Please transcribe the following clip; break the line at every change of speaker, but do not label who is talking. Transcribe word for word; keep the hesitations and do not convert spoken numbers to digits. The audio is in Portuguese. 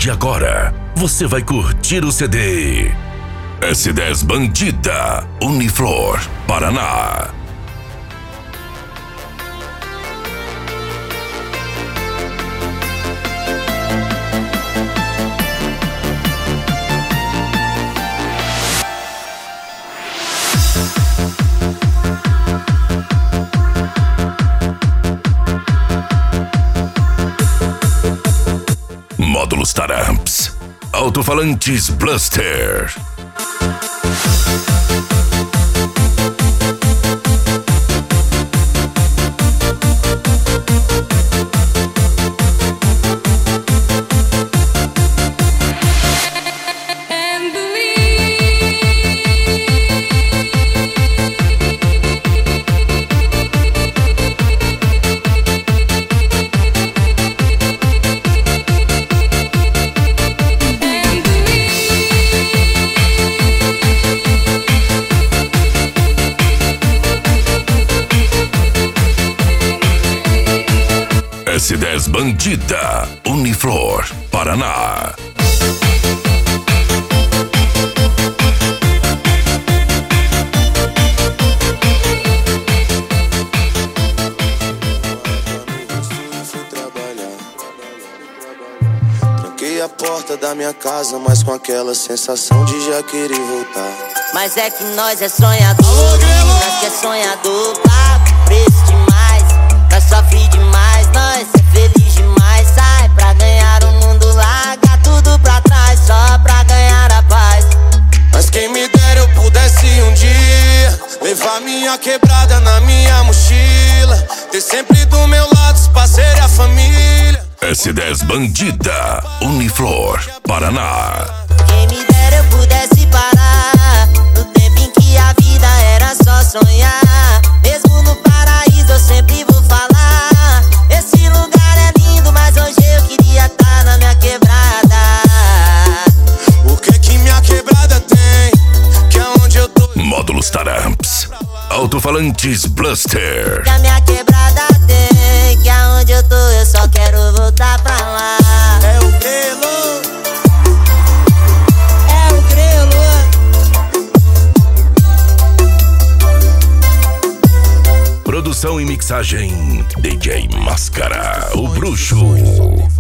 de agora, você vai curtir o C D S dez Bandida, Uniflor, Paraná. Módulos Taramps, alto-falantes Blaster. S dez Bandida, Uniflor, Paraná.
Tranquei a porta da minha casa, mas com aquela sensação de já querer voltar.
Mas é que nós é sonhador, nós que é sonhador, papo preço demais, nós sofre demais, nós é feliz demais. Sai pra ganhar o mundo, larga tudo pra trás, só pra ganhar a paz.
Mas quem me dera eu pudesse um dia levar minha quebrada na minha mochila, ter sempre do meu lado os parceiros e a família.
S dez Bandida, Uniflor, Paraná.
Quem me dera eu pudesse parar no tempo em que a vida era só sonhar. Mesmo no paraíso eu sempre vou falar, esse lugar é lindo, mas hoje eu queria estar na minha quebrada.
O que que minha quebrada tem, que é onde eu tô?
Módulos Taramps, alto-falantes Blaster.
Que a minha quebrada tem, que aonde eu tô eu só quero voltar pra lá.
É o grelo,
É o grelo.
Produção e mixagem D J Máscara, o bruxo.